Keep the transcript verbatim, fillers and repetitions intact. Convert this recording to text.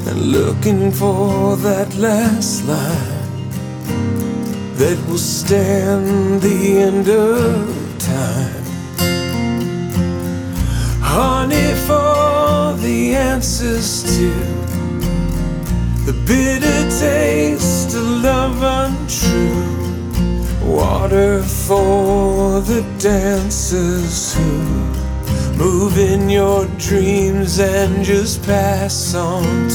and looking for that last line that will stand the end of time. Honey for the answers to the bitter taste of love untrue. Water for the dancers who move in your dreams and just pass on.